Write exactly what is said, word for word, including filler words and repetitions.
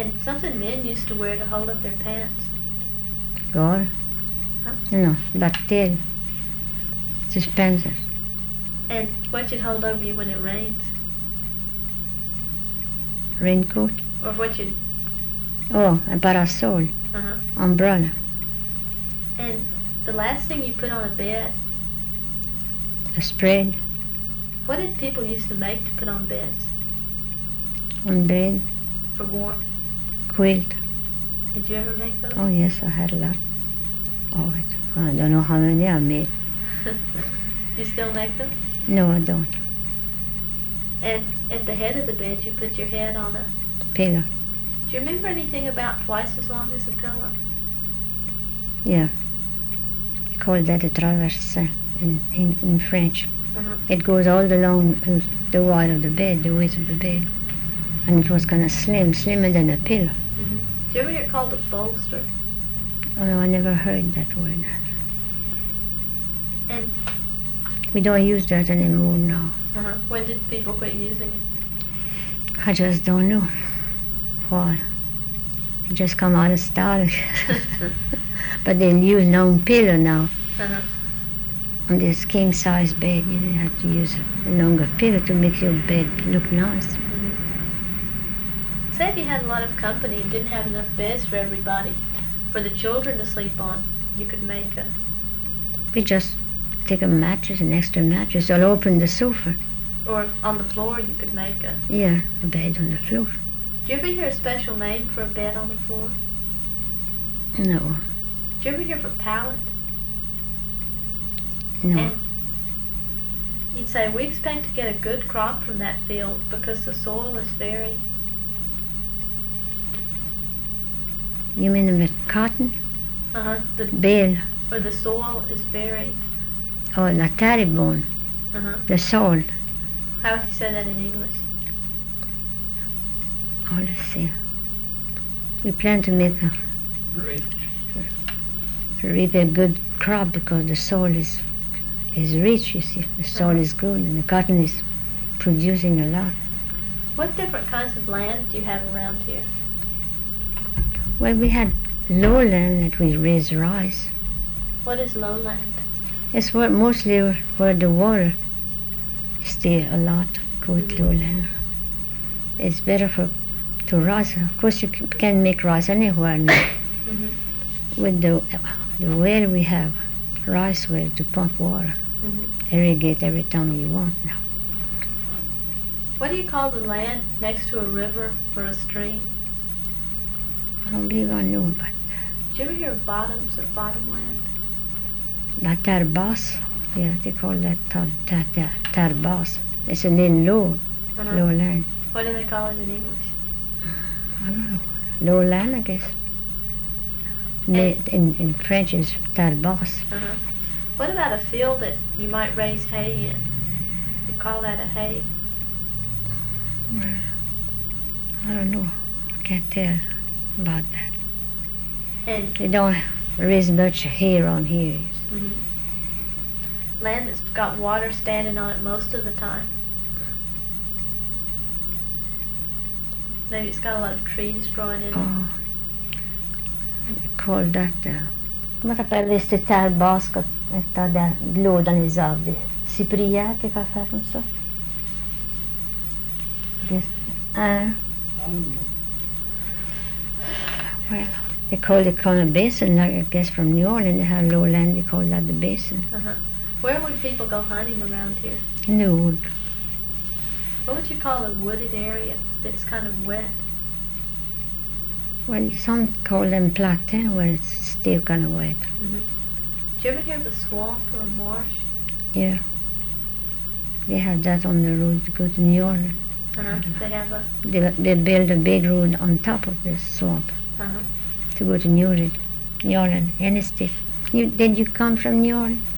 And something men used to wear to hold up their pants. Gore? Huh? No, backtail. Suspenders. And what you'd hold over you when it rains. Raincoat. Or what you'd... Oh, a parasol. Uh-huh. Umbrella. And the last thing you put on a bed, A spread. what did people used to make to put on beds On bed. for warmth? Quilt. Did you ever make those? Oh yes, I had a lot. Oh, it, I don't know how many I made. You still make them? No, I don't. And at the head of the bed you put your head on a... Pillow. Do you remember anything about twice as long as a pillow? Yeah. They call that a traverse in, in, in French. Uh-huh. It goes all along the wall of the bed, the width of the bed. And it was kind of slim, slimmer than a pillow. Mm-hmm. Do you ever hear it called a bolster? Oh no, I never heard that word. And We don't use that anymore now. uh-huh. When did people quit using it? I just don't know why. It just come out of style. But they use long pillow now. Uh-huh. On this king size bed, you don't have to use a longer pillow to make your bed look nice. Mm-hmm. Say if you had a lot of company and didn't have enough beds for everybody, for the children to sleep on, you could make a... We just take a mattress, an extra mattress, or open the sofa. Or on the floor you could make a... Yeah, a bed on the floor. Do you ever hear a special name for a bed on the floor? No, Do you ever hear of a pallet? no. And you'd say, we expect to get a good crop from that field because the soil is very... You mean with cotton? Uh-huh. The, Bale. or the soil is very... Oh, la terrebonne, Uh-huh. the salt. How would you say that in English? Oh, let's see. We plan to make a, Rich. reap a good crop because the soil is is rich, you see. The soil Uh-huh. is good and the cotton is producing a lot. What different kinds of land do you have around here? Well, we had lowland that we raised rice. What is lowland? It's where mostly where the water stay a lot, go with Mhm. lowland. It's better for to rice. Of course, you c- can make rice anywhere now. Mm-hmm. With the the well we have, rice well to pump water, Mm-hmm. irrigate every time you want now. What do you call the land next to a river or a stream? I don't believe I know, but Did you ever hear of bottoms or bottomland? la terre basse, yeah, they call that terre, terre, terre, terre basse. It's a little low, Uh-huh. lowland. What do they call it in English? I don't know, lowland, I guess. Ma- In, in French is terre basse. Uh-huh. What about a field that you might raise hay in? You call that a hay? Well, I don't know, I can't tell about that. And They don't raise much hay around here. mhm. Land that's got water standing on it most of the time. Maybe it's got a lot of trees growing in it. Oh, they call that... Uh, comment t'appelles ces terres basses quand t'as de l'eau dans les arbres? Des cyprières, quelque affaire comme ça? Yes. Uh, I don't know. well, they call it kind of basin, like I guess from New Orleans, they have lowland, they call that the basin. Uh-huh. Where would people go hunting around here? In the wood. What would you call a wooded area that's kind of wet? Well, some call them platin, where it's still kind of wet. Mm-hmm. Did you ever hear of a swamp or a marsh? Yeah. They have that on the road to go to New Orleans. Uh-huh. They have a... They, they build a big road on top of this swamp Uh-huh. to go to New Orleans. New Orleans, any state. You, did you come from New Orleans?